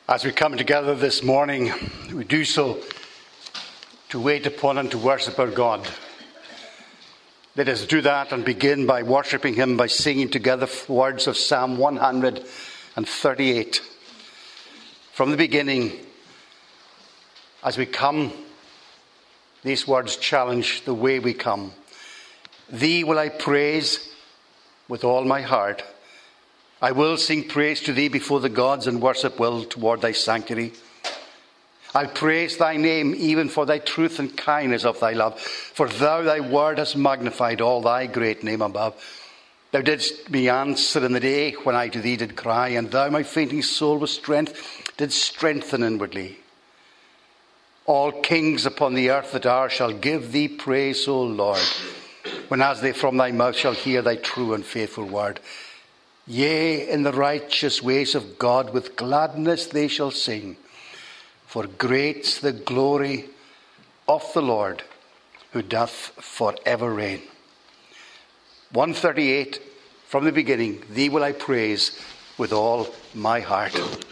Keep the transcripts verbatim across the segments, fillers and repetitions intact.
As we come together this morning, we do so to wait upon and to worship our God. Let us do that and begin by worshipping Him by singing together words of Psalm one hundred thirty-eight. From the beginning, as we come, these words challenge the way we come. Thee will I praise with all my heart. I will sing praise to Thee before the gods and worship will toward Thy sanctuary. I'll praise Thy name even for Thy truth and kindness of Thy love. For Thou, Thy word, hast magnified all Thy great name above. Thou didst me answer in the day when I to Thee did cry, and Thou, my fainting soul with strength, didst strengthen inwardly. All kings upon the earth that are shall give Thee praise, O Lord, when as they from Thy mouth shall hear Thy true and faithful word. Yea, in the righteous ways of God with gladness they shall sing. For great's the glory of the Lord, who doth forever reign. one thirty-eight, from the beginning, Thee will I praise with all my heart.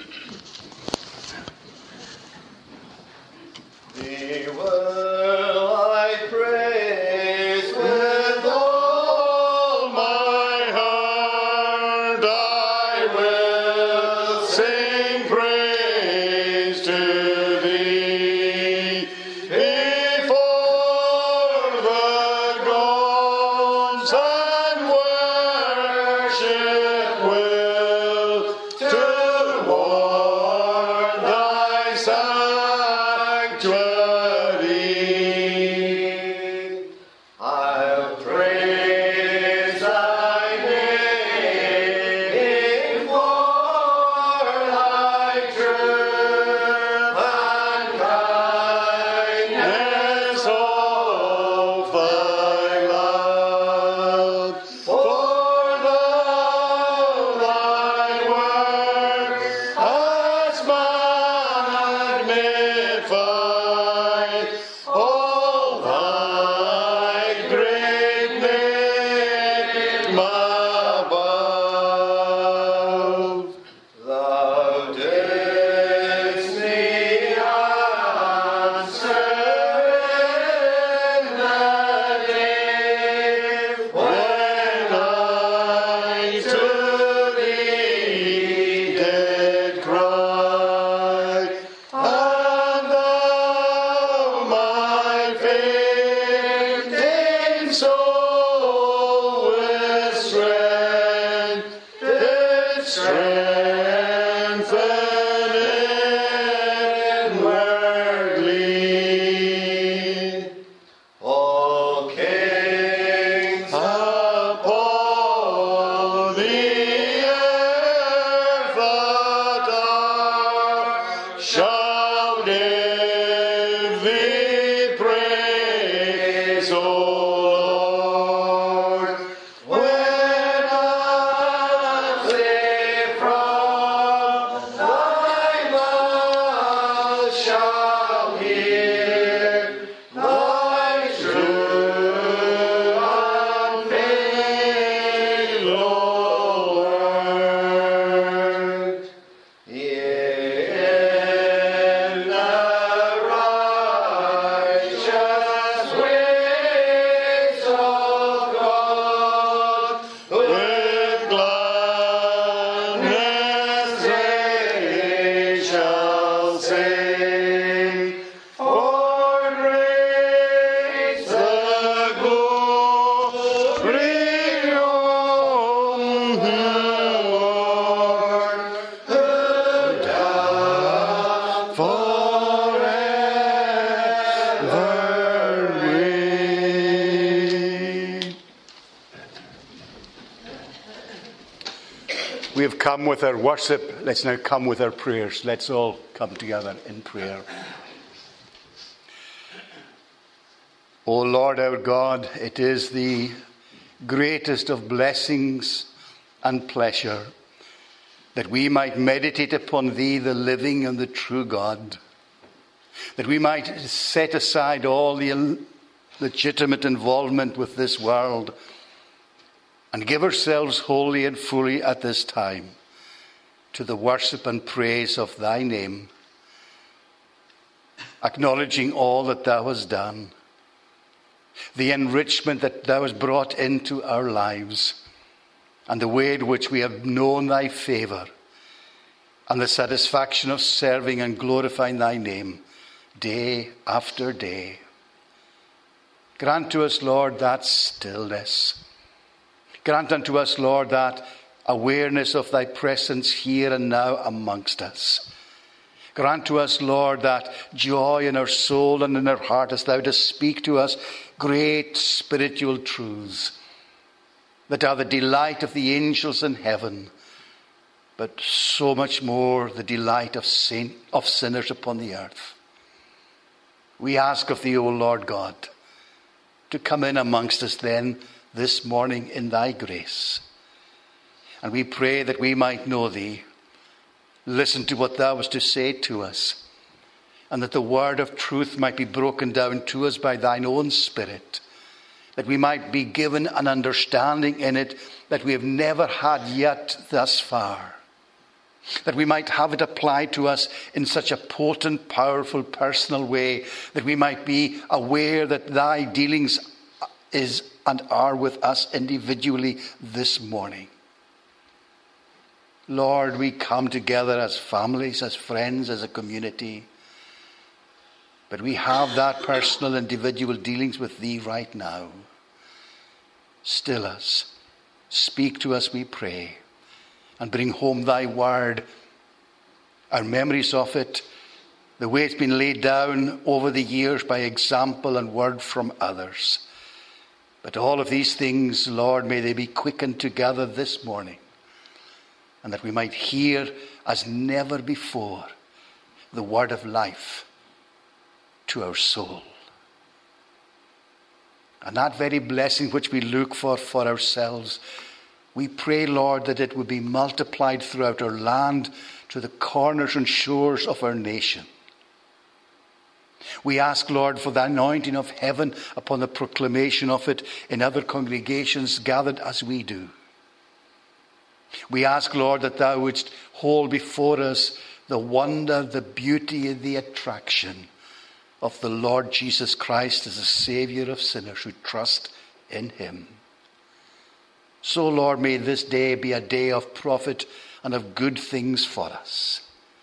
Thee will I praise with all my heart. I will sing praise to Thee before the gods, and worship will toward Thy sanctuary. I'll praise Thy name for Thy truth and kindness of Thy love. For Thou Thy word hast magnified all Thy great name above. Thou didst me answer in the day when I to Thee did cry, and Thou, my fainting soul with strength did strengthen inwardly. All kings upon the earth that are shall give Thee praise, O Lord, when as they from Thy mouth shall hear Thy true and faithful word. In the righteous ways of God, with gladness they shall sing. For great's the glory of the Lord, who doth forever reign. We have come with our worship. Let's now come with our prayers. Let's all come together in prayer. O Lord our God, it is the greatest of blessings and pleasure that we might meditate upon Thee, the living and the true God, that we might set aside all the legitimate involvement with this world and give ourselves wholly and fully at this time to the worship and praise of thy name, acknowledging all that thou hast done, the enrichment that thou hast brought into our lives, and the way in which we have known thy favour, and the satisfaction of serving and glorifying thy name day after day. Grant to us, Lord, that stillness. Grant unto us, Lord, that awareness of thy presence here and now amongst us. Grant to us, Lord, that joy in our soul and in our heart as thou dost speak to us great spiritual truths that are the delight of the angels in heaven, but so much more the delight of, saint, of sinners upon the earth. We ask of thee, O Lord God, to come in amongst us then this morning in thy grace. And we pray that we might know thee, listen to what thou hast to say to us, and that the word of truth might be broken down to us by thine own Spirit, that we might be given an understanding in it that we have never had yet thus far, that we might have it applied to us in such a potent, powerful, personal way, that we might be aware that thy dealings is and are with us individually this morning. Lord, we come together as families, as friends, as a community, but we have that personal, individual dealings with thee right now. Still us, speak to us, we pray, and bring home thy word, our memories of it, the way it's been laid down over the years by example and word from others. But all of these things, Lord, may they be quickened together this morning, and that we might hear as never before the word of life to our soul. And that very blessing which we look for for ourselves, we pray, Lord, that it would be multiplied throughout our land to the corners and shores of our nation. We ask, Lord, for the anointing of heaven upon the proclamation of it in other congregations gathered as we do. We ask, Lord, that thou wouldst hold before us the wonder, the beauty, and the attraction of the Lord Jesus Christ as a Saviour of sinners who trust in him. So, Lord, may this day be a day of profit and of good things for us.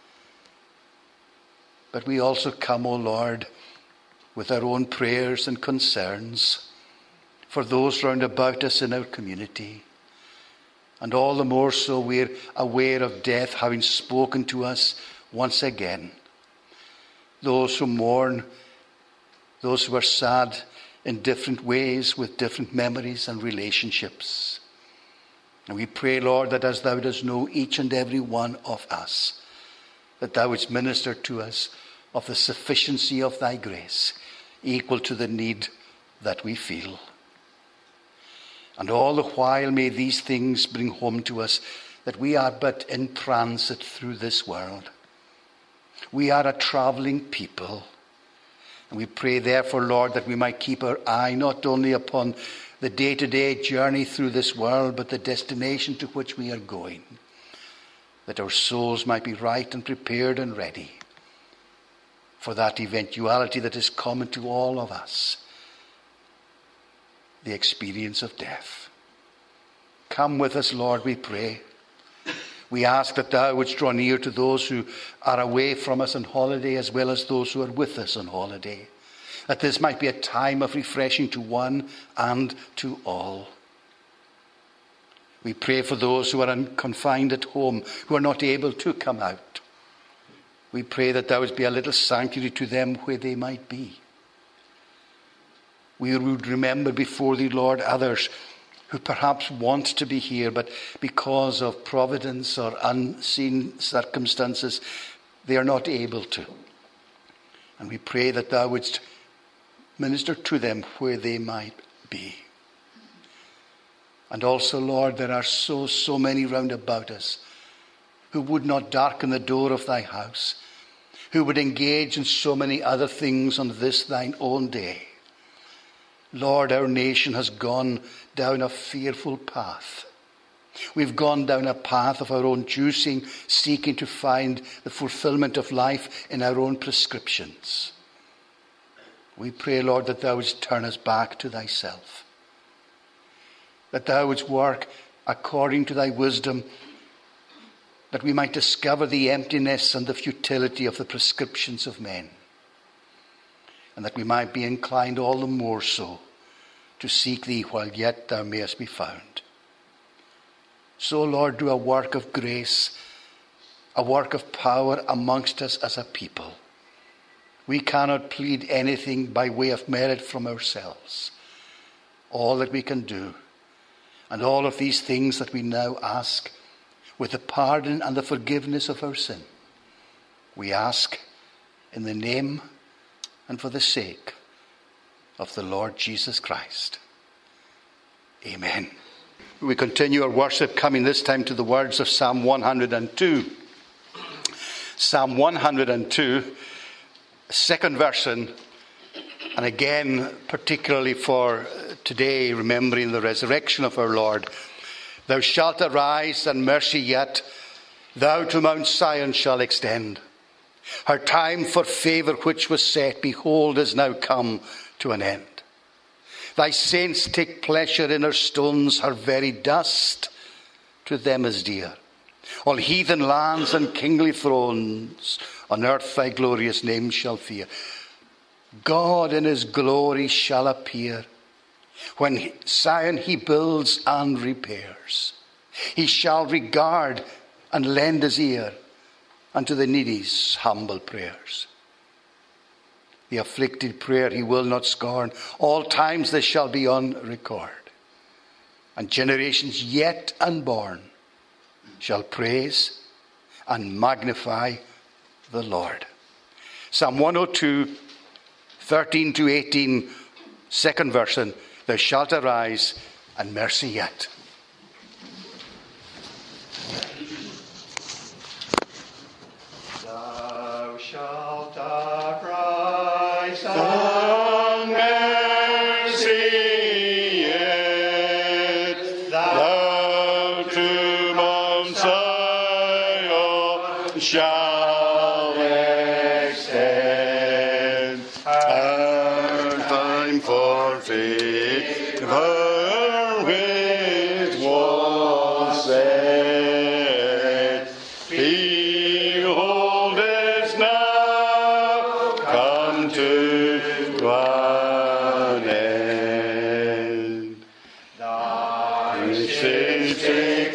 But we also come, O Lord, with our own prayers and concerns for those round about us in our community. And all the more so we're aware of death having spoken to us once again. Those who mourn, those who are sad in different ways with different memories and relationships. And we pray, Lord, that as thou dost know each and every one of us, that thou wouldst minister to us of the sufficiency of thy grace, equal to the need that we feel. And all the while may these things bring home to us that we are but in transit through this world. We are a travelling people. And we pray therefore, Lord, that we might keep our eye not only upon the day-to-day journey through this world, but the destination to which we are going, that our souls might be right and prepared and ready for that eventuality that is common to all of us, the experience of death. Come with us, Lord, we pray. We ask that thou wouldst draw near to those who are away from us on holiday as well as those who are with us on holiday, that this might be a time of refreshing to one and to all. We pray for those who are confined at home, who are not able to come out. We pray that thou wouldst be a little sanctuary to them where they might be. We would remember before thee, Lord, others who perhaps want to be here, but because of providence or unseen circumstances, they are not able to. And we pray that thou wouldst minister to them where they might be. And also, Lord, there are so, so many round about us who would not darken the door of thy house, who would engage in so many other things on this thine own day. Lord, our nation has gone down a fearful path. We've gone down a path of our own choosing, seeking to find the fulfillment of life in our own prescriptions. We pray, Lord, that thou wouldst turn us back to thyself, that thou wouldst work according to thy wisdom, that we might discover the emptiness and the futility of the prescriptions of men, and that we might be inclined all the more so to seek thee while yet thou mayest be found. So, Lord, do a work of grace, a work of power amongst us as a people. We cannot plead anything by way of merit from ourselves. All that we can do, and all of these things that we now ask, with the pardon and the forgiveness of our sin, we ask in the name and for the sake of the Lord Jesus Christ. Amen. We continue our worship, coming this time to the words of Psalm one hundred two. Psalm one hundred two, second version, and again, particularly for today, remembering the resurrection of our Lord. Thou shalt arise, and mercy yet thou to Mount Sion shalt extend. Her time for favour which was set, behold, is now come to an end. Thy saints take pleasure in her stones, her very dust to them is dear. All heathen lands and kingly thrones on earth thy glorious name shall fear. God in his glory shall appear, when Zion he builds and repairs. He shall regard and lend his ear unto the needy's humble prayers. The afflicted prayer he will not scorn. All times they shall be on record, and generations yet unborn shall praise and magnify the Lord. Psalm one oh two, thirteen to eighteen, second version. Thou shalt arise, and mercy yet. Thou shalt arise, and mercy yet, thou to Mount Zion shalt extend. Our time for favour which was set, behold, it's now come to an end. Thy saints take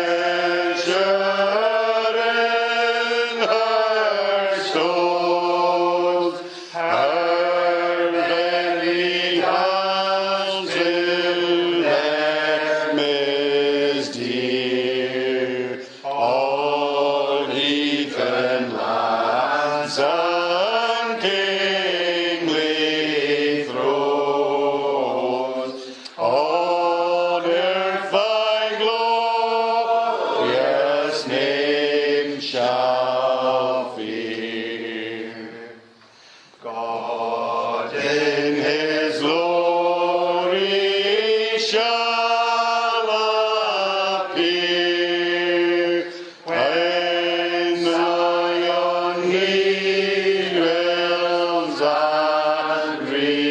pleasure in her stones, her very hands to them is dear. All heathen lands and kingly thrones, on earth thy glorious name shall fear. God in his glory shall appear, when Zion he dwells and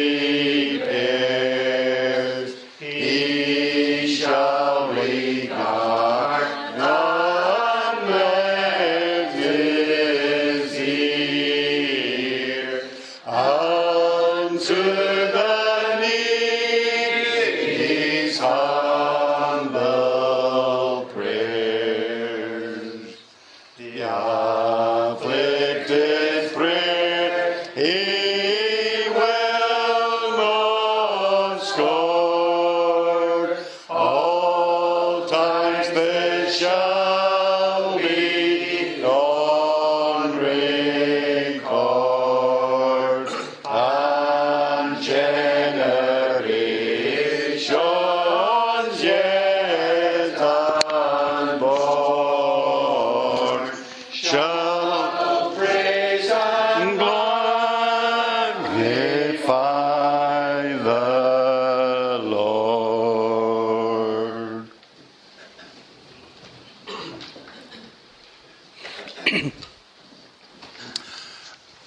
repairs. He shall regard and lend his ear unto the needy's humble prayers. The afflicted prayer he will not scorn. All times they shall be on record, and generations yet unborn shall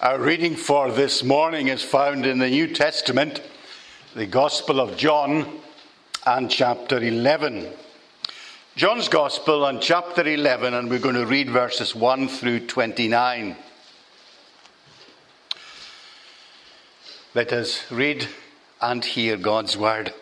Our reading for this morning is found in the New Testament, the Gospel of John, and chapter eleven. John's Gospel and chapter eleven, and we're going to read verses one through twenty-nine. Let us read and hear God's word.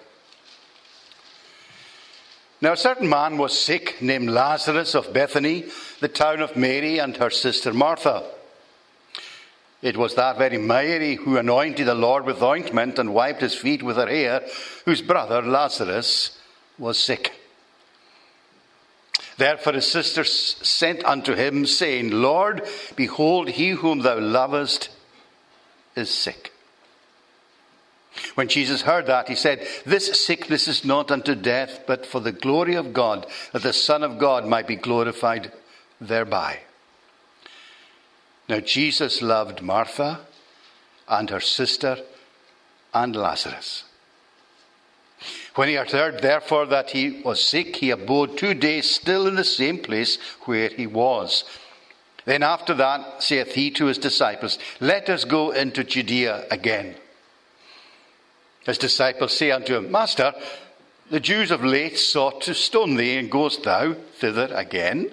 Now a certain man was sick, named Lazarus of Bethany, the town of Mary and her sister Martha. It was that very Mary who anointed the Lord with ointment and wiped his feet with her hair, whose brother Lazarus was sick. Therefore his sisters sent unto him, saying, Lord, behold, he whom thou lovest is sick. When Jesus heard that, he said, This sickness is not unto death, but for the glory of God, that the Son of God might be glorified thereby. Now Jesus loved Martha and her sister and Lazarus. When he had heard, therefore, that he was sick, he abode two days still in the same place where he was. Then after that saith he to his disciples, Let us go into Judea again. His disciples say unto him, Master, the Jews of late sought to stone thee, and goest thou thither again?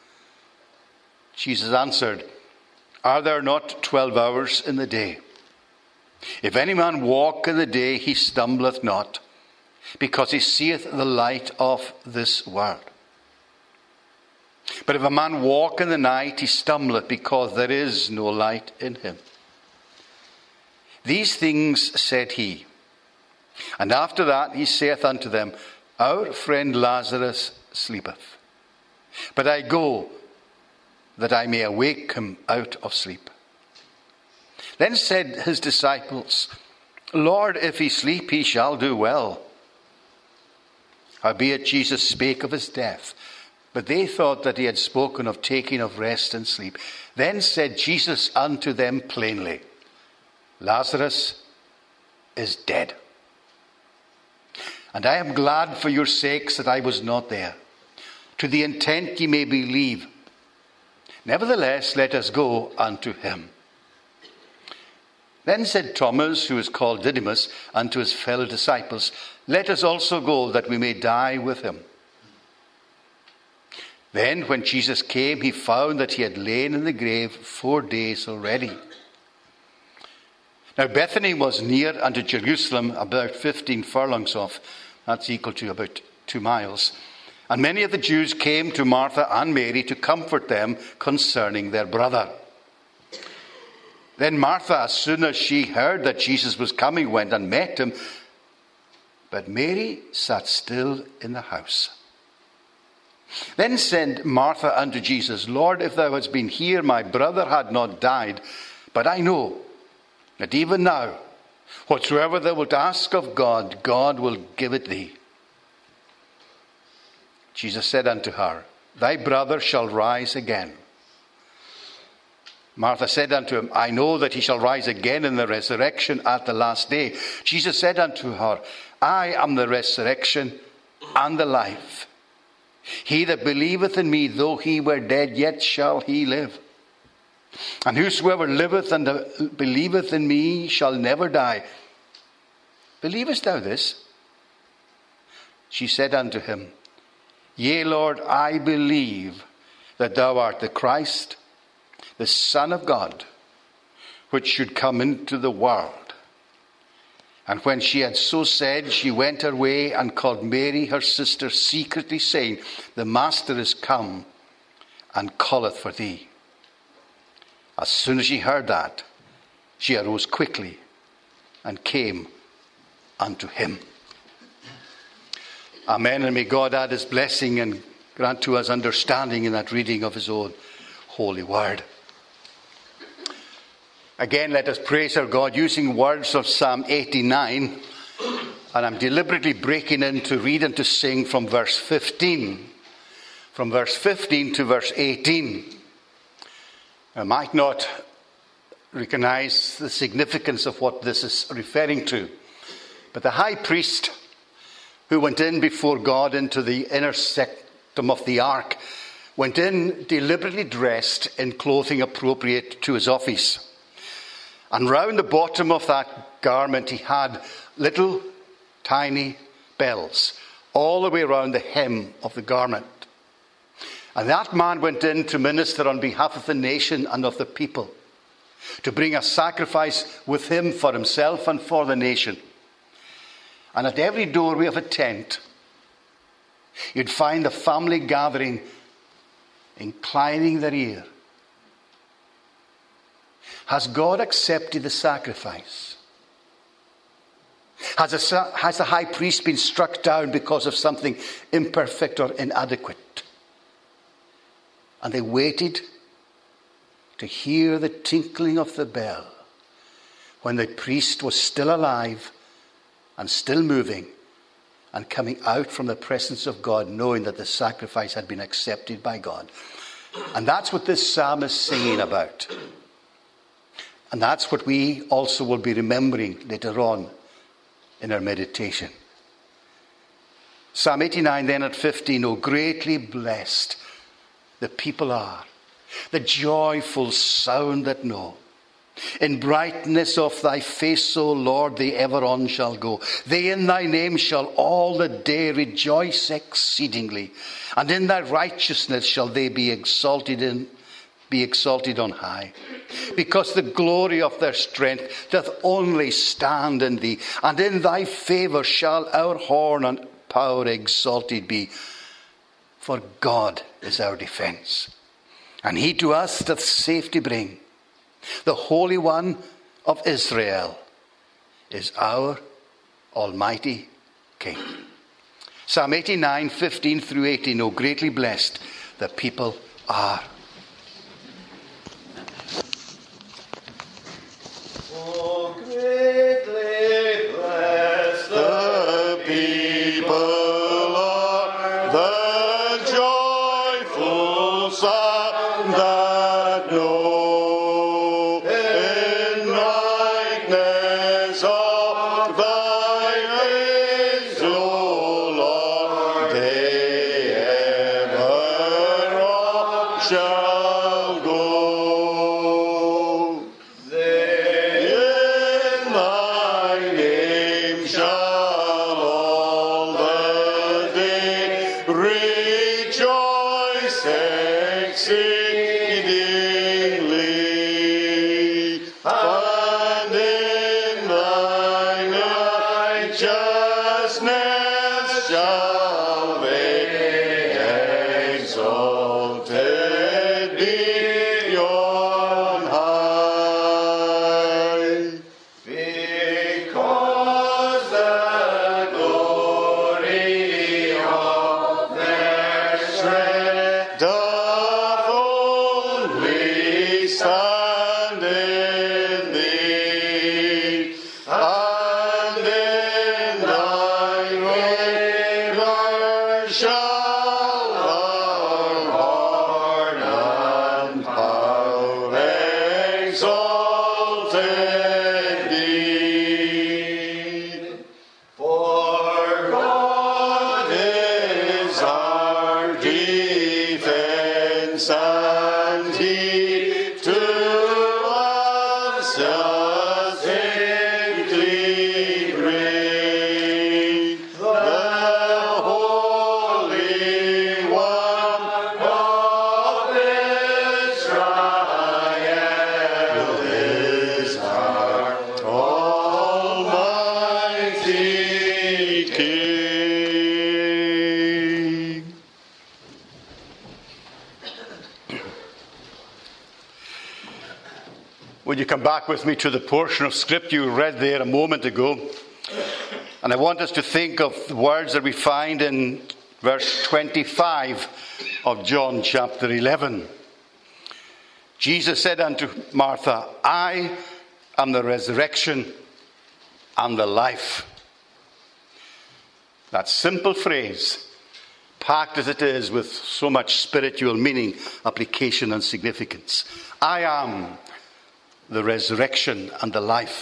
Jesus answered, Are there not twelve hours in the day? If any man walk in the day, he stumbleth not, because he seeth the light of this world. But if a man walk in the night, he stumbleth, because there is no light in him. These things said he. And after that he saith unto them, Our friend Lazarus sleepeth, but I go, that I may awake him out of sleep. Then said his disciples, Lord, if he sleep, he shall do well. Howbeit Jesus spake of his death, but they thought that he had spoken of taking of rest and sleep. Then said Jesus unto them plainly, Lazarus is dead. And I am glad for your sakes that I was not there, to the intent ye may believe. Nevertheless, let us go unto him. Then said Thomas, who is called Didymus, unto his fellow disciples, Let us also go, that we may die with him. Then, when Jesus came, he found that he had lain in the grave four days already. Now Bethany was near unto Jerusalem, about fifteen furlongs off. That's equal to about two miles. And many of the Jews came to Martha and Mary to comfort them concerning their brother. Then Martha, as soon as she heard that Jesus was coming, went and met him. But Mary sat still in the house. Then said Martha unto Jesus, Lord, if thou hadst been here, my brother had not died. But I know that even now, whatsoever thou wilt ask of God, God will give it thee. Jesus said unto her, Thy brother shall rise again. Martha said unto him, I know that he shall rise again in the resurrection at the last day. Jesus said unto her, I am the resurrection and the life. He that believeth in me, though he were dead, yet shall he live. And whosoever liveth and believeth in me shall never die. Believest thou this? She said unto him, Yea, Lord, I believe that thou art the Christ, the Son of God, which should come into the world. And when she had so said, she went her way and called Mary her sister secretly, saying, The Master is come and calleth for thee. As soon as she heard that, she arose quickly and came unto him. Amen. And may God add his blessing and grant to us understanding in that reading of his own holy word. Again, let us praise our God using words of Psalm eighty-nine. And I'm deliberately breaking in to read and to sing from verse fifteen. From verse fifteen to verse eighteen. I might not recognize the significance of what this is referring to. But the high priest who went in before God into the inner sanctum of the ark went in deliberately dressed in clothing appropriate to his office. And round the bottom of that garment he had little tiny bells all the way around the hem of the garment. And that man went in to minister on behalf of the nation and of the people, to bring a sacrifice with him for himself and for the nation. And at every doorway of a tent, you'd find the family gathering, inclining their ear. Has God accepted the sacrifice? Has, a, has the high priest been struck down because of something imperfect or inadequate? And they waited to hear the tinkling of the bell when the priest was still alive and still moving and coming out from the presence of God, knowing that the sacrifice had been accepted by God. And that's what this psalm is singing about. And that's what we also will be remembering later on in our meditation. Psalm eighty-nine then at fifteen, "O greatly blessed the people are, the joyful sound that know. In brightness of thy face, O Lord, they ever on shall go. They in thy name shall all the day rejoice exceedingly. And in thy righteousness shall they be exalted in, be exalted on high. Because the glory of their strength doth only stand in thee. And in thy favour shall our horn and power exalted be. For God is our defence, and he to us doth safety bring. The Holy One of Israel is our Almighty King." Psalm eighty-nine, fifteen through eighteen. "O greatly blessed the people are." Oh, greatly blessed the people are, the joyful sound that know. In brightness of thy face, O Lord, they ever all shall go. They in thy name shall all the day rejoice exceedingly. And in thine righteousness shall they exalted be on high. Because the glory of their strength doth only stand in thee, and in thine favour shall our horn and power exalted be. For God is our defence, and he to us doth safety bring. The Holy One of Israel is our Almighty King. Would you come back with me to the portion of scripture you read there a moment ago? And I want us to think of the words that we find in verse twenty-five of John chapter eleven. Jesus said unto Martha, "I am the resurrection and the life." That simple phrase, packed as it is with so much spiritual meaning, application and significance. I am the resurrection and the life.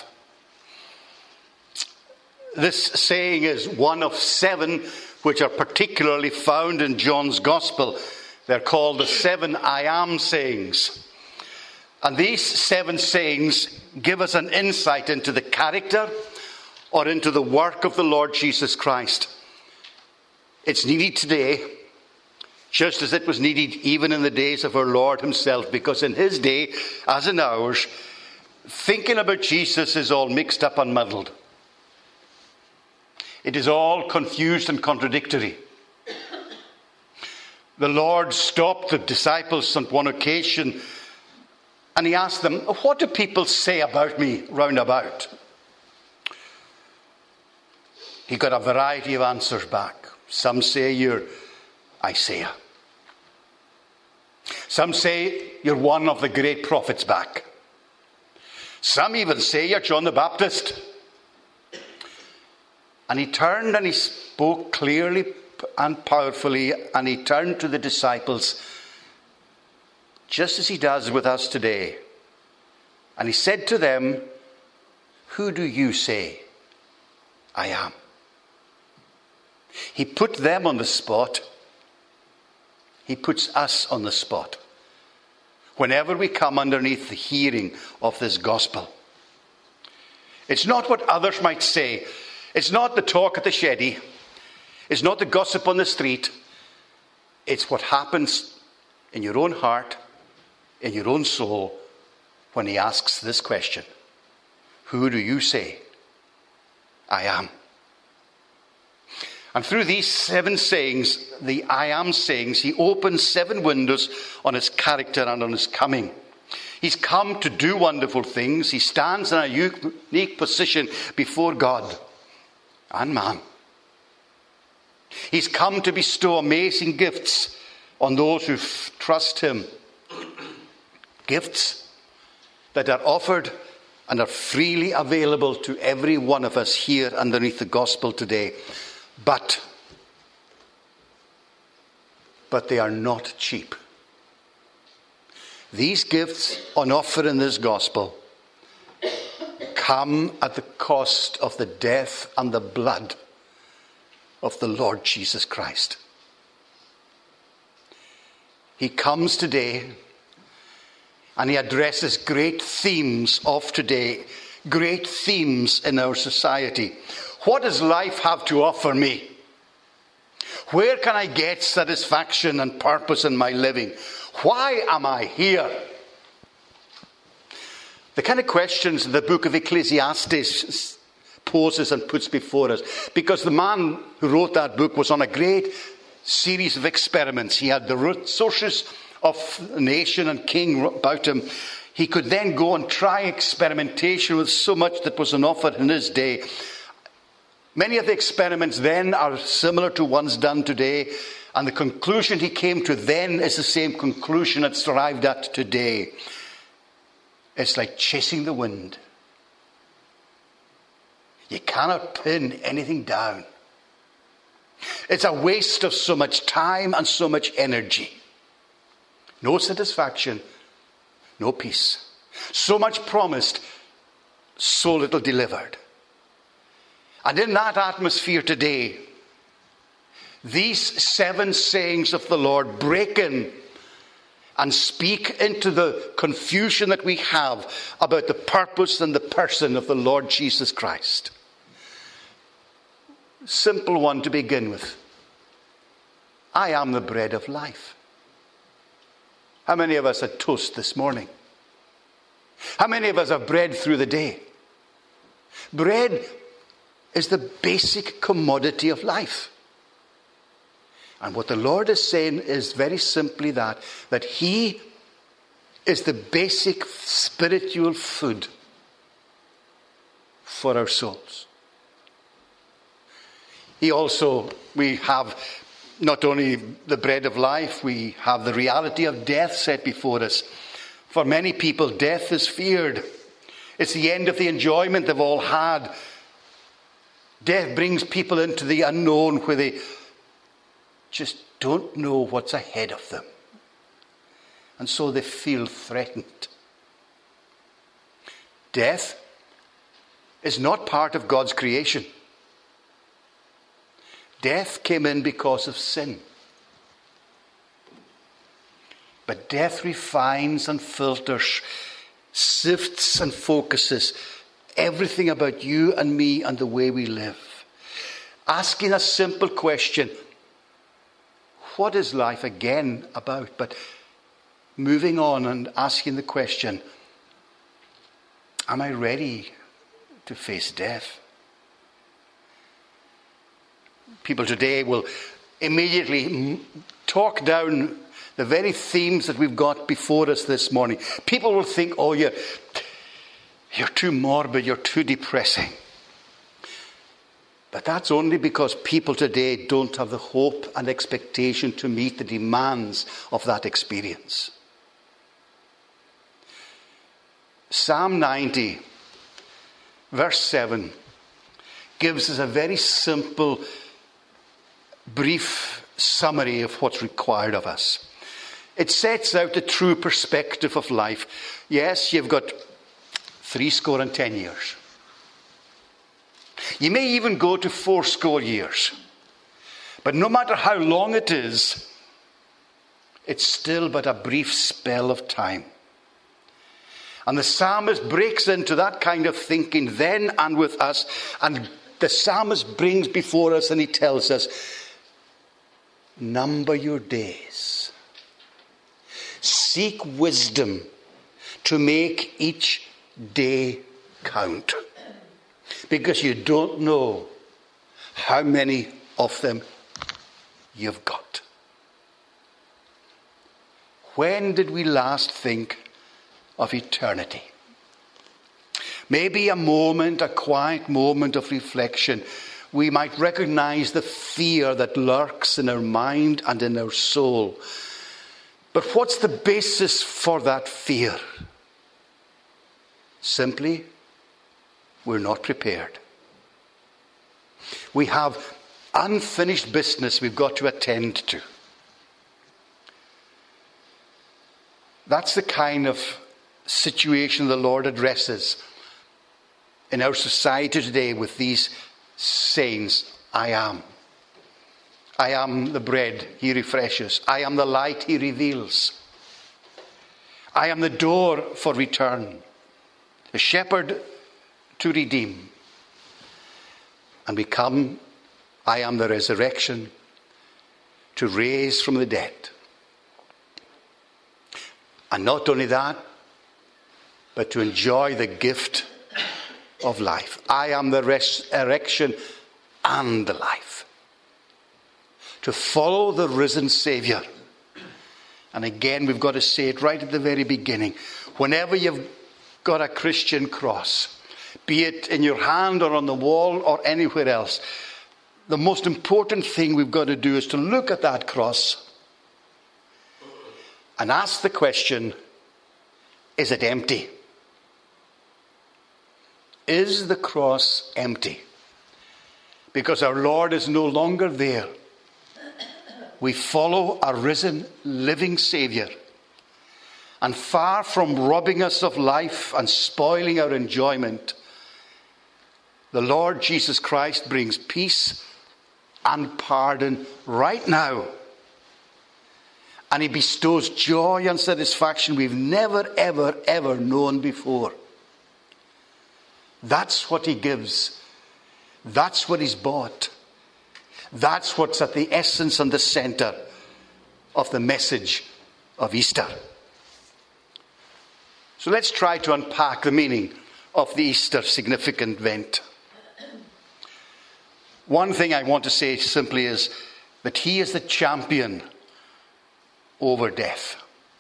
This saying is one of seven which are particularly found in John's Gospel. They're called the seven I am sayings. And these seven sayings give us an insight into the character or into the work of the Lord Jesus Christ. It's needed today, just as it was needed even in the days of our Lord himself, because in his day, as in ours, thinking about Jesus is all mixed up and muddled. It is all confused and contradictory. The Lord stopped the disciples on one occasion and he asked them, what do people say about me round about? He got a variety of answers back. Some say you're Isaiah. Some say you're one of the great prophets back. Some even say you're John the Baptist. And he turned and he spoke clearly and powerfully, and he turned to the disciples, just as he does with us today. And he said to them, who do you say I am? He put them on the spot. He puts us on the spot whenever we come underneath the hearing of this gospel. It's not what others might say. It's not the talk at the shed. It's not the gossip on the street. It's what happens in your own heart, in your own soul, when he asks this question. Who do you say I am? And through these seven sayings, the I am sayings, he opens seven windows on his character and on his coming. He's come to do wonderful things. He stands in a unique position before God and man. He's come to bestow amazing gifts on those who f- trust him. Gifts that are offered and are freely available to every one of us here underneath the gospel today. But, but they are not cheap. These gifts on offer in this gospel come at the cost of the death and the blood of the Lord Jesus Christ. He comes today and he addresses great themes of today, great themes in our society. What does life have to offer me? Where can I get satisfaction and purpose in my living? Why am I here? The kind of questions the book of Ecclesiastes poses and puts before us. Because the man who wrote that book was on a great series of experiments. He had the resources of nation and king about him. He could then go and try experimentation with so much that was on offer in his day. Many of the experiments then are similar to ones done today. And the conclusion he came to then is the same conclusion it's arrived at today. It's like chasing the wind. You cannot pin anything down. It's a waste of so much time and so much energy. No satisfaction, no peace. So much promised, so little delivered. And in that atmosphere today, these seven sayings of the Lord break in and speak into the confusion that we have about the purpose and the person of the Lord Jesus Christ. Simple one to begin with. I am the bread of life. How many of us had toast this morning? How many of us have bread through the day? Bread is the basic commodity of life. And what the Lord is saying is very simply that, that he is the basic spiritual food for our souls. He also, we have not only the bread of life, we have the reality of death set before us. For many people, death is feared. It's the end of the enjoyment they've all had. Death brings people into the unknown where they just don't know what's ahead of them. And so they feel threatened. Death is not part of God's creation. Death came in because of sin. But death refines and filters sifts and focuses everything about you and me and the way we live. Asking a simple question, what is life again about? But moving on and asking the question, am I ready to face death? People today will immediately talk down the very themes that we've got before us this morning. People will think, oh, you're, you're too morbid, you're too depressing. But that's only because people today don't have the hope and expectation to meet the demands of that experience. Psalm ninety, verse seven, gives us a very simple, brief summary of what's required of us. It sets out the true perspective of life. Yes, you've got three score and ten years. You may even go to four score years. But no matter how long it is, it's still but a brief spell of time. And the psalmist breaks into that kind of thinking then and with us. And the psalmist brings before us and he tells us, number your days. Seek wisdom to make each day count. Because you don't know how many of them you've got. When did we last think of eternity? Maybe a moment, a quiet moment of reflection, we might recognize the fear that lurks in our mind and in our soul. But what's the basis for that fear? Simply, we're not prepared. We have unfinished business we've got to attend to. That's the kind of situation the Lord addresses in our society today with these sayings, I am. I am the bread, he refreshes. I am the light, he reveals. I am the door for return. The shepherd to redeem. And we come, I am the resurrection, to raise from the dead. And not only that, but to enjoy the gift of life. I am the resurrection and the life. To follow the risen Saviour. And again, we've got to say it right at the very beginning. Whenever you've got a Christian cross, be it in your hand or on the wall or anywhere else, the most important thing we've got to do is to look at that cross and ask the question, is it empty? Is the cross empty? Because our Lord is no longer there. We follow a risen, living Saviour. And far from robbing us of life and spoiling our enjoyment, the Lord Jesus Christ brings peace and pardon right now. And he bestows joy and satisfaction we've never, ever, ever known before. That's what he gives. That's what he's bought. That's what's at the essence and the center of the message of Easter. So let's try to unpack the meaning of the Easter significant event. One thing I want to say simply is that he is the champion over death.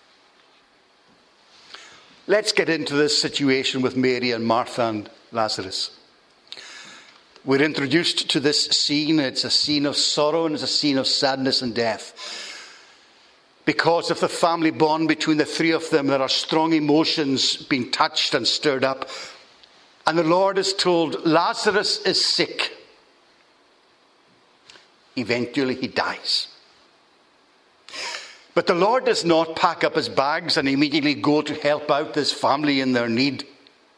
Let's get into this situation with Mary and Martha and Lazarus. We're introduced to this scene. It's a scene of sorrow and it's a scene of sadness and death. Because of the family bond between the three of them, there are strong emotions being touched and stirred up. And the Lord is told, Lazarus is sick. Eventually he dies. But the Lord does not pack up his bags and immediately go to help out this family in their need.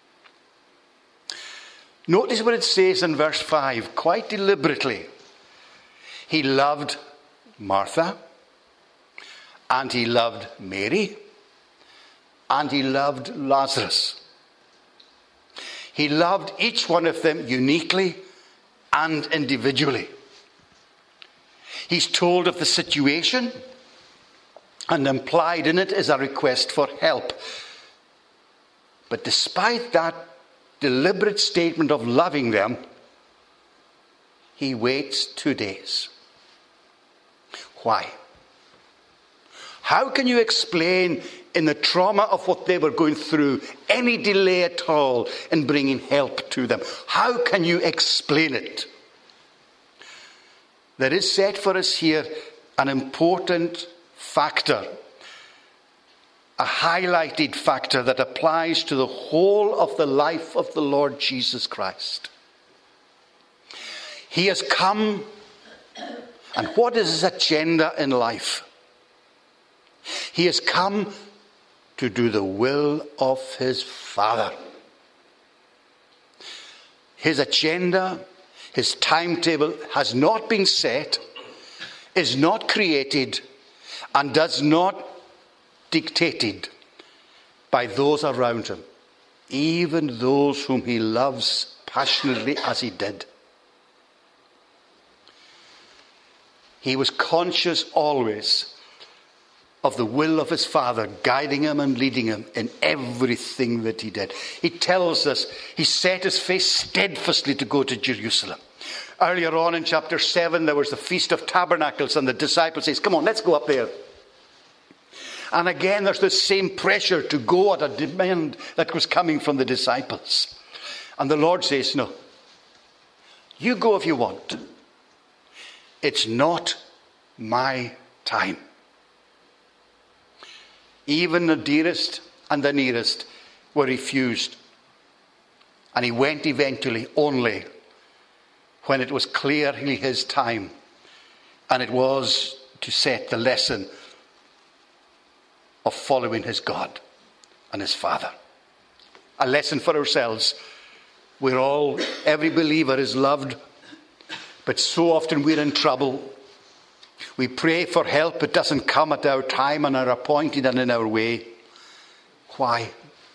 Notice what it says in verse five, quite deliberately. He loved Martha, and he loved Mary, and he loved Lazarus. He loved each one of them uniquely and individually. He's told of the situation, and implied in it is a request for help. But despite that deliberate statement of loving them, he waits two days. Why? How can you explain, in the trauma of what they were going through, any delay at all in bringing help to them? How can you explain it? There is set for us here an important factor, a highlighted factor that applies to the whole of the life of the Lord Jesus Christ. He has come, and what is his agenda in life? He has come to do the will of his Father. His agenda, his timetable has not been set, is not created, and does not dictated by those around him, even those whom he loves passionately as he did. He was conscious always of the will of his Father, guiding him and leading him in everything that he did. He tells us he set his face steadfastly to go to Jerusalem. Earlier on in chapter seven, there was the Feast of Tabernacles, and the disciples says, come on, let's go up there. And again, there's the same pressure to go at a demand that was coming from the disciples. And the Lord says, no, you go if you want. It's not my time. Even the dearest and the nearest were refused. And he went eventually only when it was clearly his time. And it was to set the lesson of following his God and his Father. A lesson for ourselves. We're all, every believer is loved, but so often we're in trouble. We pray for help, it doesn't come at our time and our appointed and in our way. Why?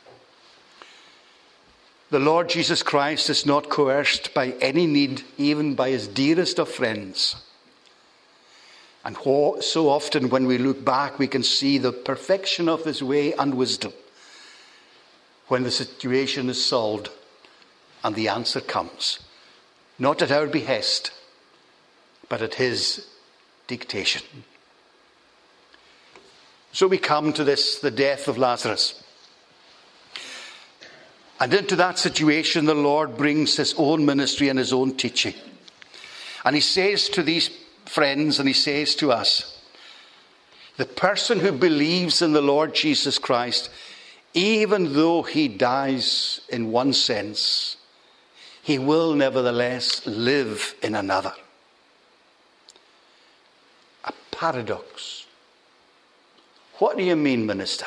The Lord Jesus Christ is not coerced by any need, even by his dearest of friends. And so often when we look back, we can see the perfection of his way and wisdom when the situation is solved and the answer comes. Not at our behest, but at his dictation. So we come to this, the death of Lazarus. And into that situation, the Lord brings his own ministry and his own teaching. And he says to these friends, and he says to us, the person who believes in the Lord Jesus Christ, even though he dies in one sense, he will nevertheless live in another. A paradox. What do you mean, minister?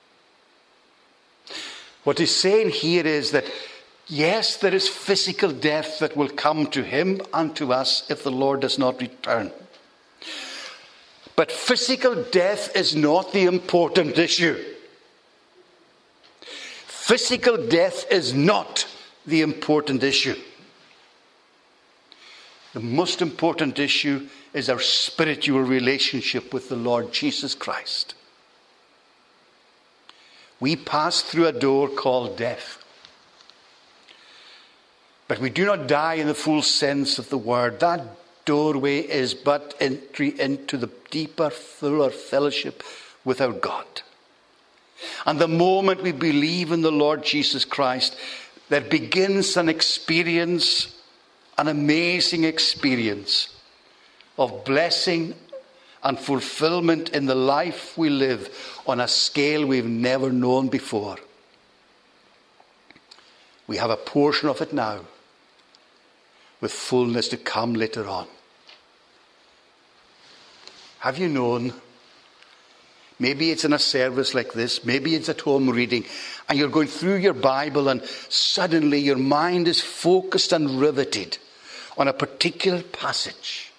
What he's saying here is that, yes, there is physical death that will come to him and to us if the Lord does not return. But physical death is not the important issue. Physical death is not the important issue. The most important issue is our spiritual relationship with the Lord Jesus Christ. We pass through a door called death. But we do not die in the full sense of the word. That doorway is but entry into the deeper, fuller fellowship with our God. And the moment we believe in the Lord Jesus Christ, there begins an experience, an amazing experience of blessing and fulfillment in the life we live on a scale we've never known before. We have a portion of it now, with fullness to come later on. Have you known? Maybe it's in a service like this, maybe it's at home reading, and you're going through your Bible and suddenly your mind is focused and riveted on a particular passage,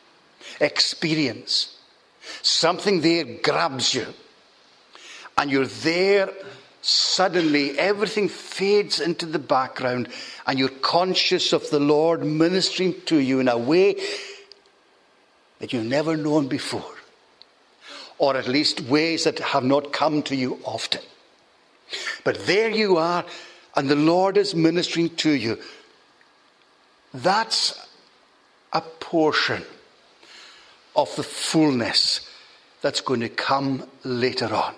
experience. Something there grabs you, and you're there suddenly everything fades into the background and you're conscious of the Lord ministering to you in a way that you've never known before, or at least ways that have not come to you often. But there you are, and the Lord is ministering to you. That's a portion of the fullness that's going to come later on.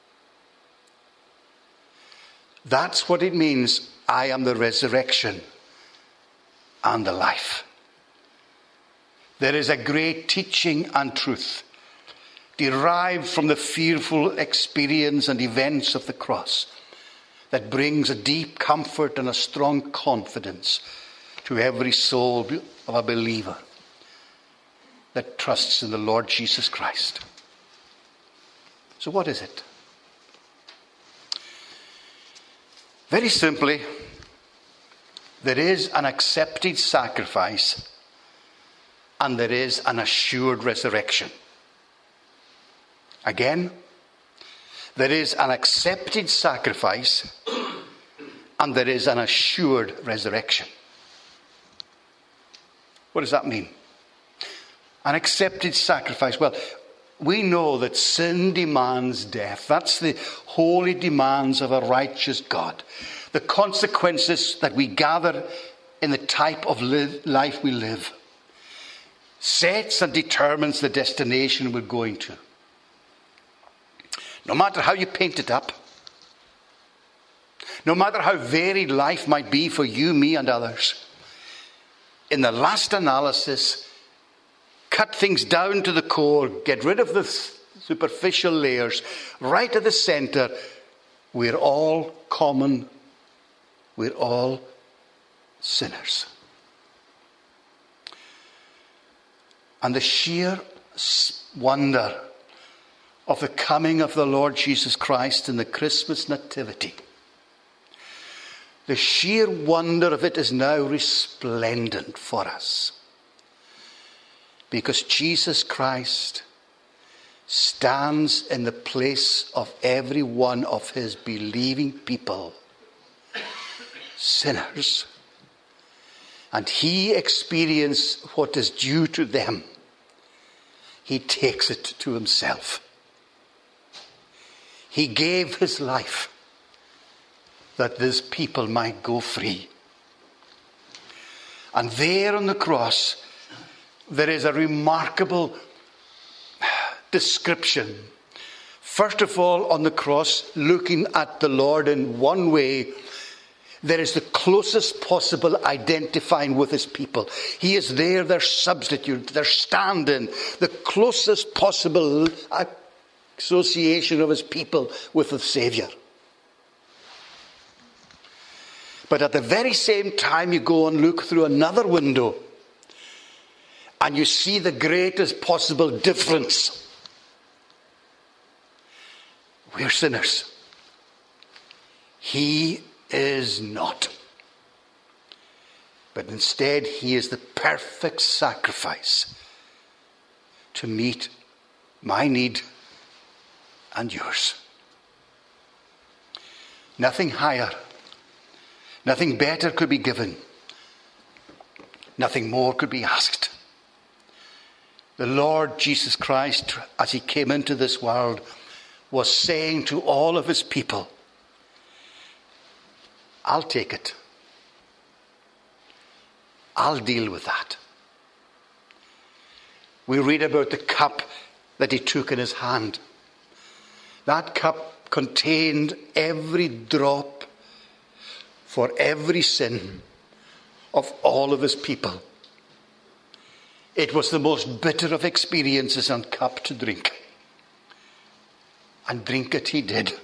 That's what it means, I am the resurrection and the life. There is a great teaching and truth derived from the fearful experience and events of the cross that brings a deep comfort and a strong confidence to every soul of a believer that trusts in the Lord Jesus Christ. So what is it? Very simply, there is an accepted sacrifice and there is an assured resurrection. Again, there is an accepted sacrifice and there is an assured resurrection. What does that mean? An accepted sacrifice. Well, we know that sin demands death. That's the holy demands of a righteous God. The consequences that we gather in the type of live, life we live sets and determines the destination we're going to. No matter how you paint it up, no matter how varied life might be for you, me, and others, in the last analysis, cut things down to the core, get rid of the superficial layers, right at the center, we're all common, we're all sinners. And the sheer wonder of the coming of the Lord Jesus Christ in the Christmas nativity, the sheer wonder of it is now resplendent for us. Because Jesus Christ stands in the place of every one of his believing people, sinners, and he experienced what is due to them. He takes it to himself. He gave his life that this people might go free. And there on the cross, there is a remarkable description. First of all, on the cross, looking at the Lord in one way, there is the closest possible identifying with his people. He is there, their substitute, their stand-in, the closest possible association of his people with the Saviour. But at the very same time, you go and look through another window and you see the greatest possible difference. We're sinners. He is not. But instead, he is the perfect sacrifice to meet my need and yours. Nothing higher, nothing better could be given. Nothing more could be asked. The Lord Jesus Christ, as he came into this world, was saying to all of his people, I'll take it. I'll deal with that. We read about the cup that he took in his hand. That cup contained every drop for every sin of all of his people. It was the most bitter of experiences and cup to drink. And drink it he did.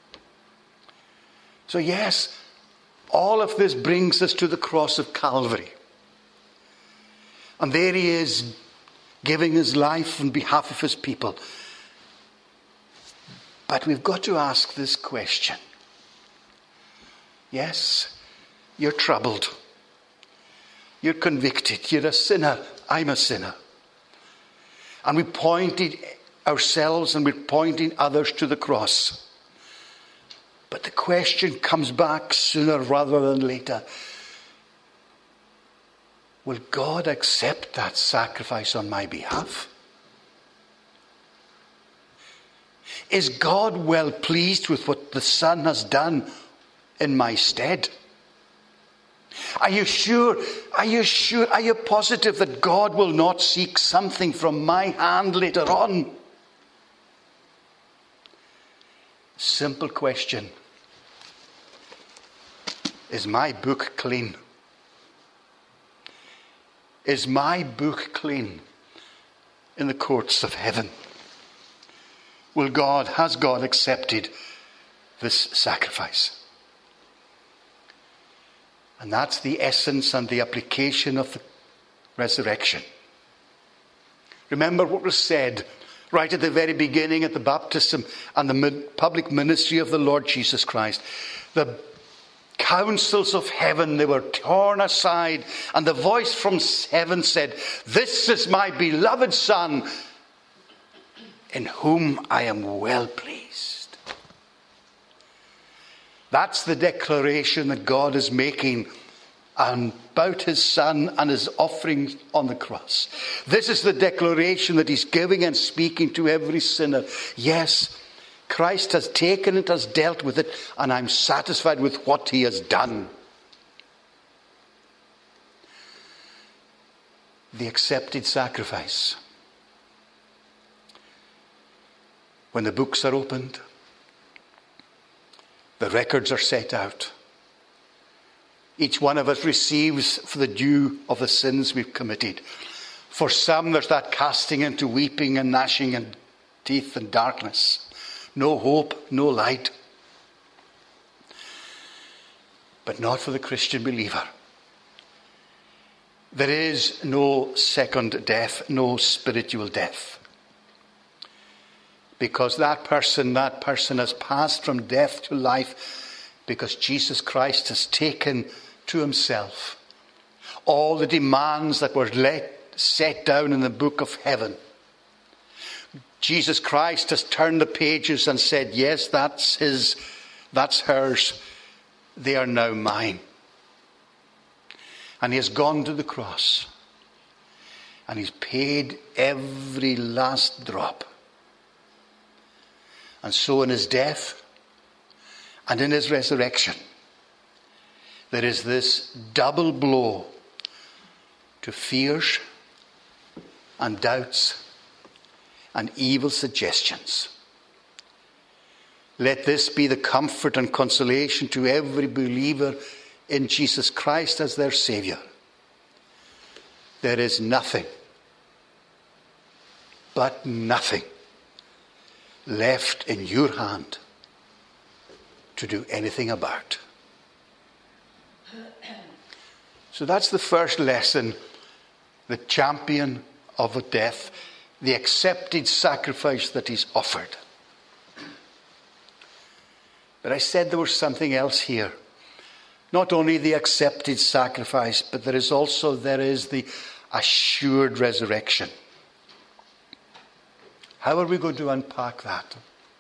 So yes, all of this brings us to the cross of Calvary. And there he is, giving his life on behalf of his people. But we've got to ask this question. Yes, you're troubled. You're convicted. You're a sinner. I'm a sinner. And we pointed ourselves and we're pointing others to the cross. But the question comes back sooner rather than later. Will God accept that sacrifice on my behalf? Is God well pleased with what the Son has done in my stead? Are you sure, are you sure, are you positive that God will not seek something from my hand later on? Simple question. Is my book clean? Is my book clean in the courts of heaven? Will God, has God accepted this sacrifice? And that's the essence and the application of the resurrection. Remember what was said right at the very beginning at the baptism and the public ministry of the Lord Jesus Christ. The councils of heaven, they were torn aside, and the voice from heaven said, "This is my beloved Son, in whom I am well pleased." That's the declaration that God is making about his Son and his offering on the cross. This is the declaration that he's giving and speaking to every sinner. Yes, Christ has taken it, has dealt with it, and I'm satisfied with what he has done. The accepted sacrifice. When the books are opened, the records are set out. Each one of us receives for the due of the sins we've committed. For some, there's that casting into weeping and gnashing and teeth and darkness. No hope, no light. But not for the Christian believer. There is no second death, no spiritual death. Because that person, that person has passed from death to life because Jesus Christ has taken to himself all the demands that were let, set down in the book of heaven. Jesus Christ has turned the pages and said, yes, that's his, that's hers. They are now mine. And he has gone to the cross. And he's paid every last drop. And so in his death and in his resurrection, there is this double blow to fears and doubts and evil suggestions. Let this be the comfort and consolation to every believer in Jesus Christ as their Saviour. There is nothing, but nothing, left in your hand to do anything about. So that's the first lesson. The champion of a death, the accepted sacrifice that he's offered. But I said there was something else here. Not only the accepted sacrifice, but there is also there is the assured resurrection. How are we going to unpack that?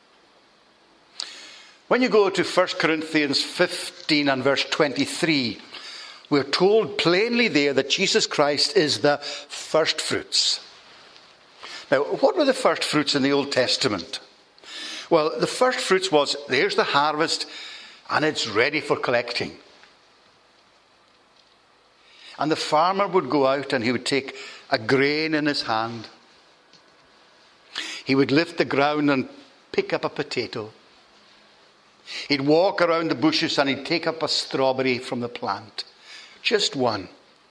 When you go to First Corinthians fifteen and verse twenty-three, we're told plainly there that Jesus Christ is the first fruits. Now, what were the first fruits in the Old Testament? Well, the first fruits was, there's the harvest and it's ready for collecting. And the farmer would go out and he would take a grain in his hand. He would lift the ground and pick up a potato. He'd walk around the bushes and he'd take up a strawberry from the plant. Just one.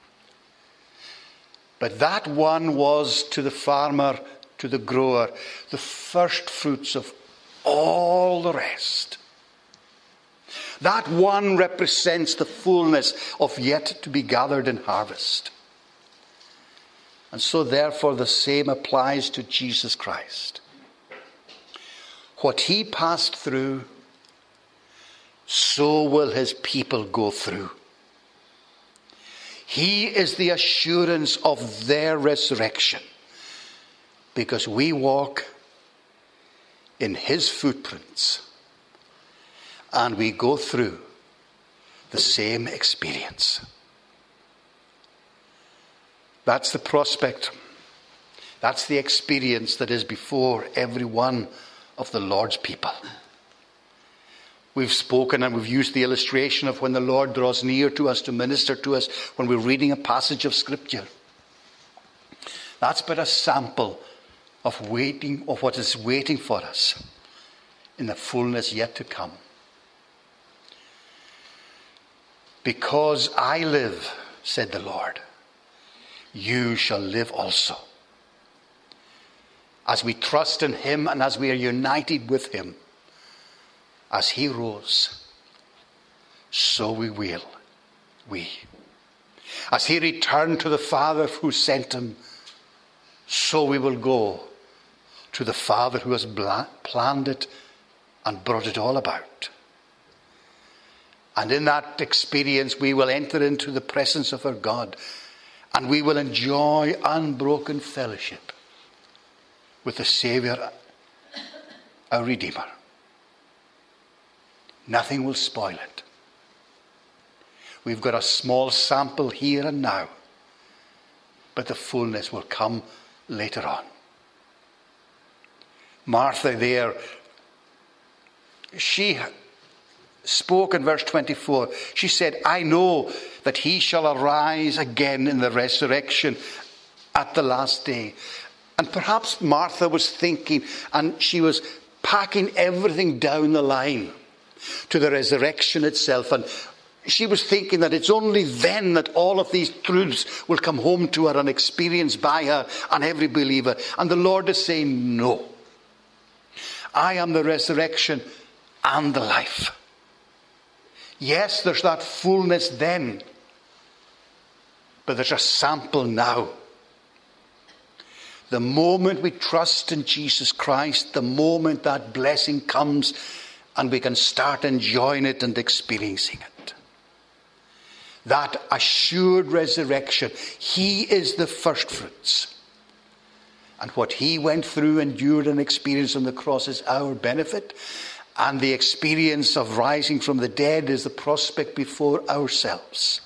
But that one was to the farmer, to the grower, the first fruits of all the rest. That one represents the fullness of yet to be gathered in harvest. And so therefore the same applies to Jesus Christ. What he passed through, so will his people go through. He is the assurance of their resurrection, because we walk in his footprints. and we go through the same experience. That's the prospect. That's the experience that is before every one of the Lord's people. We've spoken and we've used the illustration of when the Lord draws near to us to minister to us when we're reading a passage of Scripture. That's but a sample of waiting, of what is waiting for us in the fullness yet to come. Because I live, said the Lord, you shall live also. As we trust in him and as we are united with him, as he rose, so we will, we. As he returned to the Father who sent him, so we will go to the Father who has planned it and brought it all about. And in that experience we will enter into the presence of our God, and we will enjoy unbroken fellowship with the Saviour, our Redeemer. Nothing will spoil it. We've got a small sample here and now, but the fullness will come later on. Martha there, she spoke in verse twenty-four. She said, I know that he shall arise again in the resurrection at the last day. And perhaps Martha was thinking, and she was packing everything down the line to the resurrection itself. And she was thinking that it's only then that all of these truths will come home to her and experienced by her and every believer. And the Lord is saying, no. I am the resurrection and the life. Yes, there's that fullness then, but there's a sample now. The moment we trust in Jesus Christ, the moment that blessing comes and we can start enjoying it and experiencing it. That assured resurrection, he is the first fruits. And what he went through, endured and experienced on the cross is our benefit. And the experience of rising from the dead is the prospect before ourselves.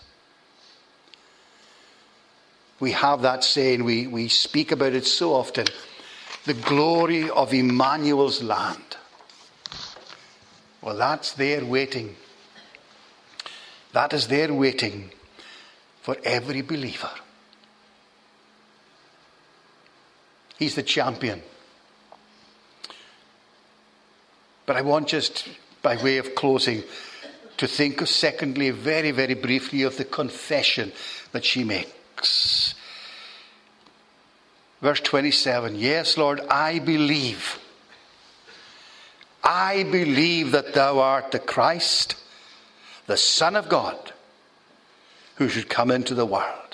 We have that saying, we, we speak about it so often, the glory of Emmanuel's land. Well, that's there waiting. That is there waiting for every believer. He's the champion. But I want just, by way of closing, to think of secondly, very, very briefly, of the confession that she makes. Verse twenty-seven, yes, Lord, I believe. I believe that thou art the Christ, the Son of God, who should come into the world.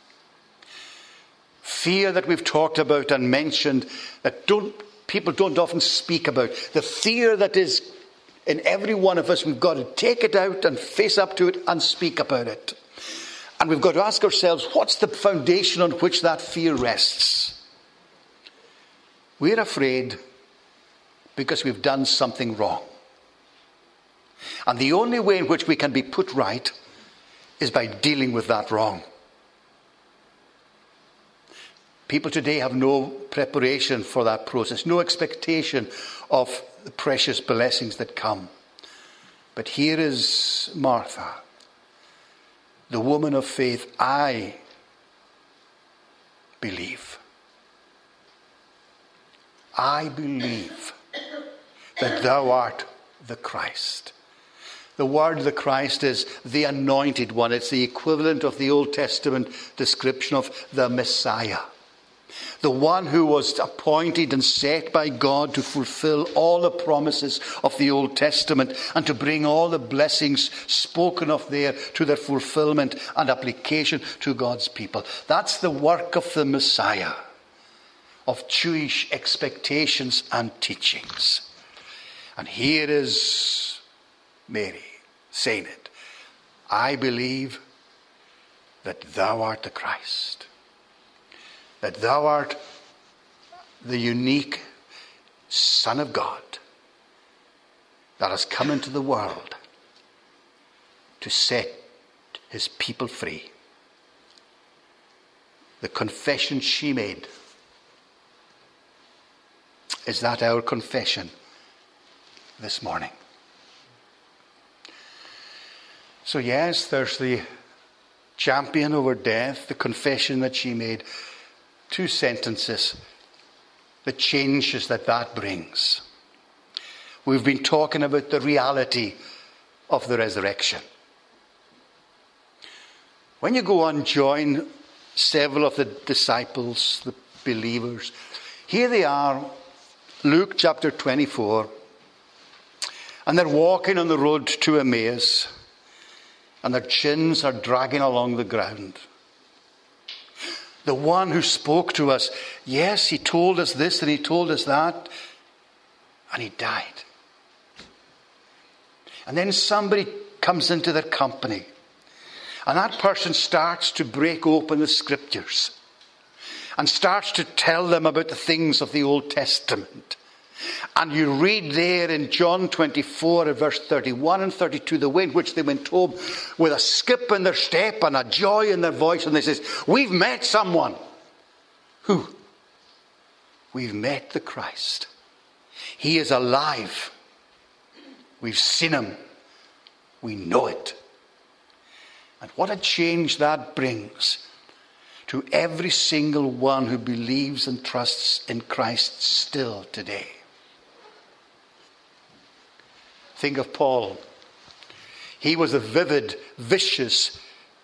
Fear that we've talked about and mentioned, that don't people don't often speak about. The fear that is in every one of us, we've got to take it out and face up to it and speak about it. And we've got to ask ourselves, what's the foundation on which that fear rests? We're afraid because we've done something wrong. And the only way in which we can be put right is by dealing with that wrong. People today have no preparation for that process, no expectation of the precious blessings that come. But here is Martha, the woman of faith. I believe. I believe that thou art the Christ. The word the Christ is the anointed one. It's the equivalent of the Old Testament description of the Messiah. The one who was appointed and set by God to fulfill all the promises of the Old Testament and to bring all the blessings spoken of there to their fulfillment and application to God's people. That's the work of the Messiah, of Jewish expectations and teachings. And here is Mary saying it. I believe that thou art the Christ. That thou art the unique Son of God. that has come into the world to set his people free. The confession she made, is that our confession this morning? So yes, there's the champion over death, the confession that she made. Two sentences, the changes that that brings. We've been talking about the reality of the resurrection. When you go and join several of the disciples, the believers, here they are, Luke chapter twenty-four, and they're walking on the road to Emmaus, and their chins are dragging along the ground. The one who spoke to us, yes, he told us this and he told us that, and he died. And then somebody comes into their company, and that person starts to break open the scriptures and starts to tell them about the things of the Old Testament. And you read there in John twenty-four and verse thirty-one and thirty-two, the way in which they went home with a skip in their step and a joy in their voice. And they says, we've met someone. Who? We've met the Christ. He is alive. We've seen him. We know it. And what a change that brings to every single one who believes and trusts in Christ still today. Think of Paul. He was a vivid, vicious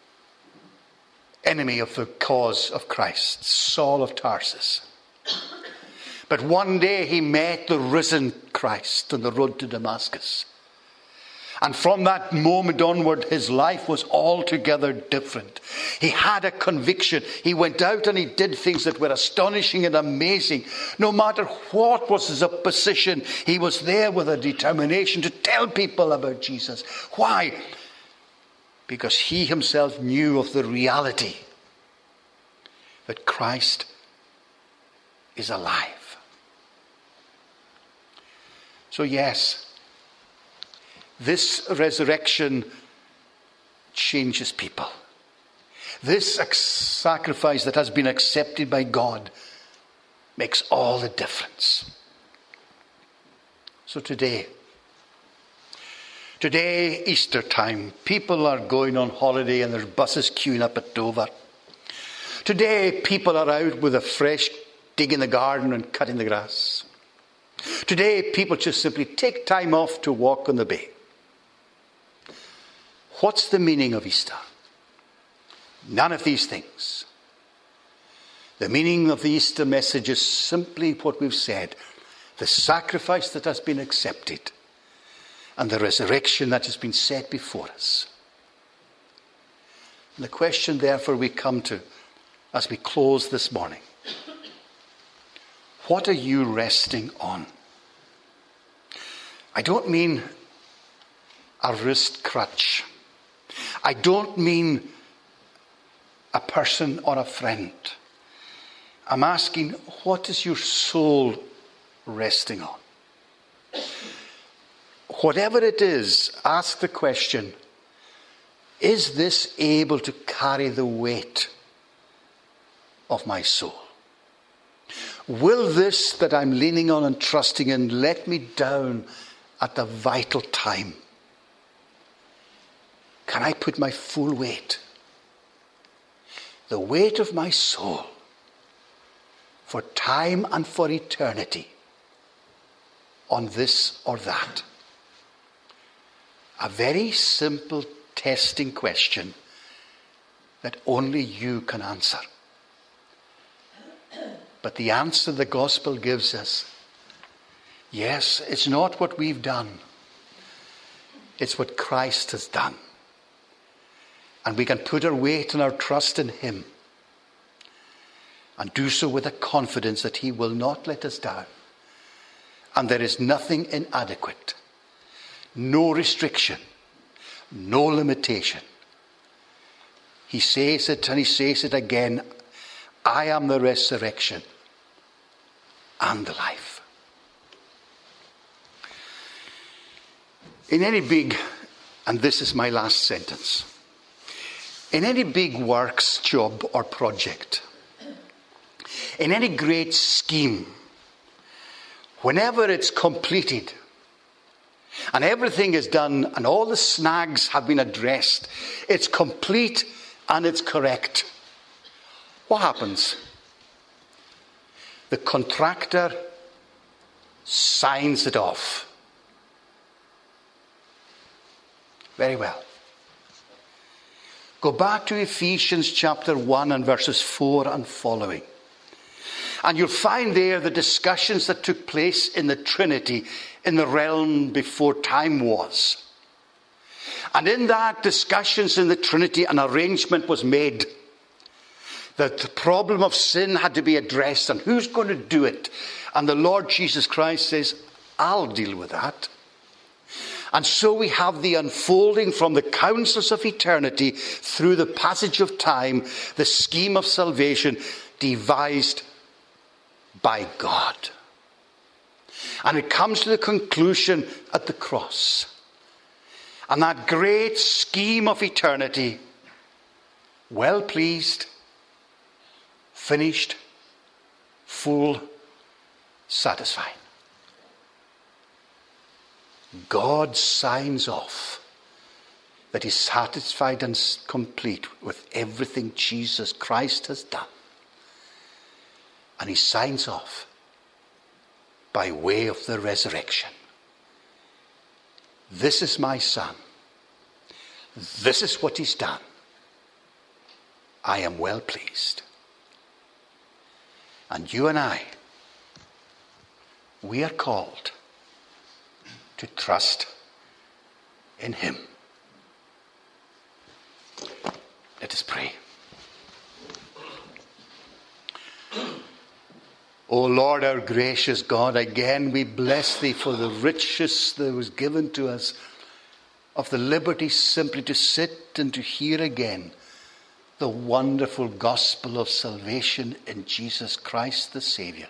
enemy of the cause of Christ, Saul of Tarsus. But one day he met the risen Christ on the road to Damascus. And from that moment onward, his life was altogether different. He had a conviction. He went out and he did things that were astonishing and amazing. No matter what was his opposition, he was there with a determination to tell people about Jesus. Why? Because he himself knew of the reality that Christ is alive. So yes, this resurrection changes people. This sacrifice that has been accepted by God makes all the difference. So today, today, Easter time, people are going on holiday and there's buses queuing up at Dover. Today, people are out with a fresh dig in the garden and cutting the grass. Today, people just simply take time off to walk on the bay. What's the meaning of Easter? None of these things. The meaning of the Easter message is simply what we've said. The sacrifice that has been accepted and the resurrection that has been set before us. And the question therefore we come to as we close this morning. What are you resting on? I don't mean a wrist crutch. I don't mean a person or a friend. I'm asking, what is your soul resting on? Whatever it is, ask the question, is this able to carry the weight of my soul? Will this that I'm leaning on and trusting in let me down at the vital time? Can I put my full weight, the weight of my soul, for time and for eternity, on this or that? A very simple testing question that only you can answer. But the answer the gospel gives us, yes, it's not what we've done. It's what Christ has done. And we can put our weight and our trust in him. And do so with a confidence that he will not let us down. And there is nothing inadequate. No restriction. No limitation. He says it and he says it again. I am the resurrection and the life. In any big, and this is my last sentence, in any big works, job, or project, in any great scheme, whenever it's completed and everything is done and all the snags have been addressed, it's complete and it's correct, what happens? The contractor signs it off. Very well. Go back to Ephesians chapter one and verses four and following. And you'll find there the discussions that took place in the Trinity in the realm before time was. And in that discussions in the Trinity, an arrangement was made that the problem of sin had to be addressed. And who's going to do it? And the Lord Jesus Christ says, I'll deal with that. And so we have the unfolding from the counsels of eternity through the passage of time, the scheme of salvation devised by God. And it comes to the conclusion at the cross. And that great scheme of eternity, well pleased, finished, full, satisfied. God signs off that he's satisfied and complete with everything Jesus Christ has done. And he signs off by way of the resurrection. This is my son. This is what he's done. I am well pleased. And you and I, we are called to trust in him. Let us pray. O Lord, our gracious God, again we bless thee for the riches that was given to us of the liberty simply to sit and to hear again the wonderful gospel of salvation in Jesus Christ the Saviour.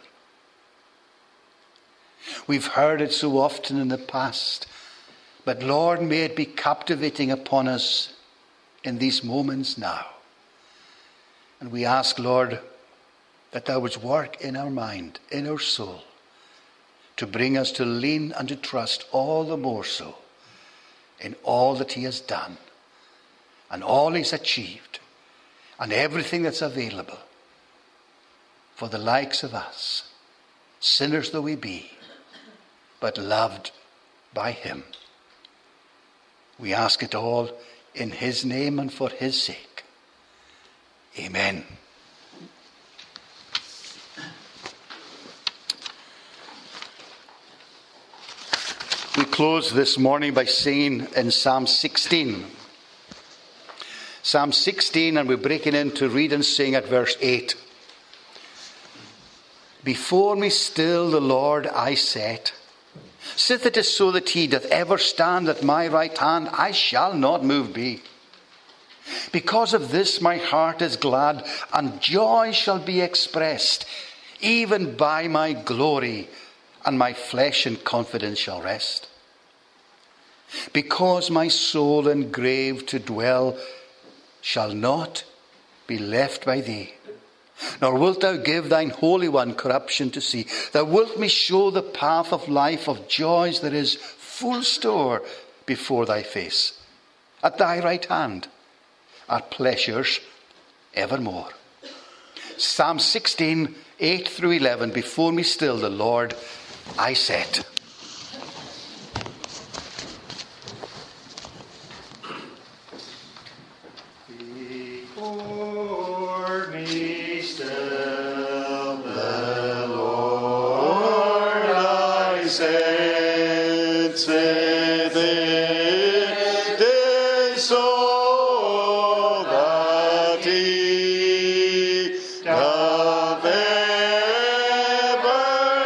We've heard it so often in the past, but Lord, may it be captivating upon us in these moments now. And we ask, Lord, that thou wouldst work in our mind, in our soul, to bring us to lean and to trust all the more so in all that he has done and all he's achieved and everything that's available for the likes of us, sinners though we be, but loved by him. We ask it all in his name and for his sake. Amen. We close this morning by singing in Psalm sixteen. Psalm sixteen, and we're breaking in to read and sing at verse eight. Before me still the Lord I set. Sith it is so that he doth ever stand at my right hand, I shall not moved be. Because of this my heart is glad, and joy shall be expressed, even by my glory, and my flesh in confidence shall rest. Because my soul in grave to dwell shall not be left by thee, nor wilt thou give thine Holy One corruption to see. Thou wilt me show the path of life, of joys there is full store before thy face. At thy right hand are pleasures evermore. Psalm sixteen, eight through eleven. Before me still the Lord I set. Before me still the Lord I set, saith it is so that he doth ever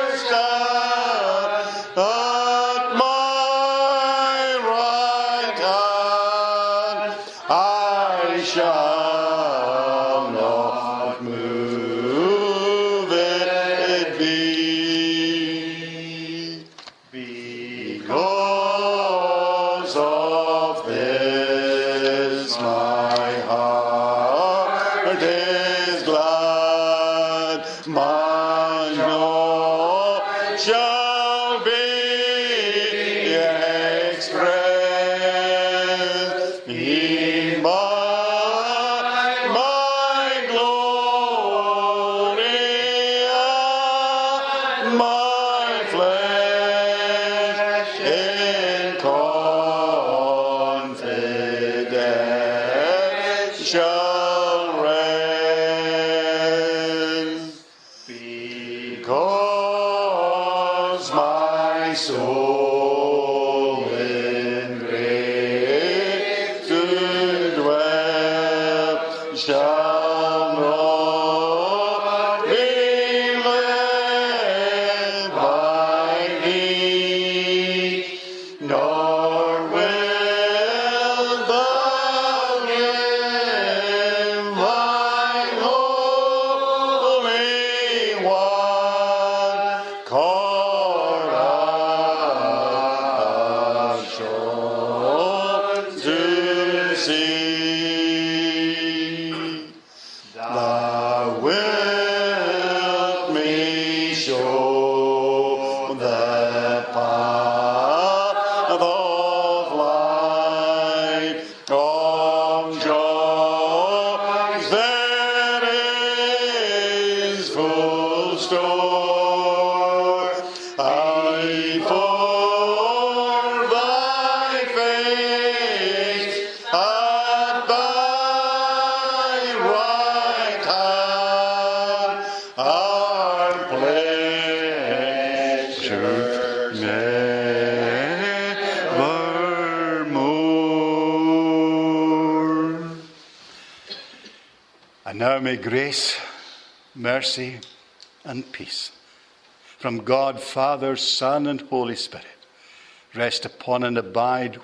stand at my right hand. I shall not move it be, because My heart is glad, my joy shall be expressed in my, my glory and my flesh in confidence shall rest, because my soul in grace to dwell shall not be led by thee, nor will thou give thy Holy One corruption to see. Thou wilt me show the path of life, of joys there is full store. I for thy face at thy right hand are pleasures nevermore. And now may grace, mercy, and peace from God, Father, Son, and Holy Spirit rest upon and abide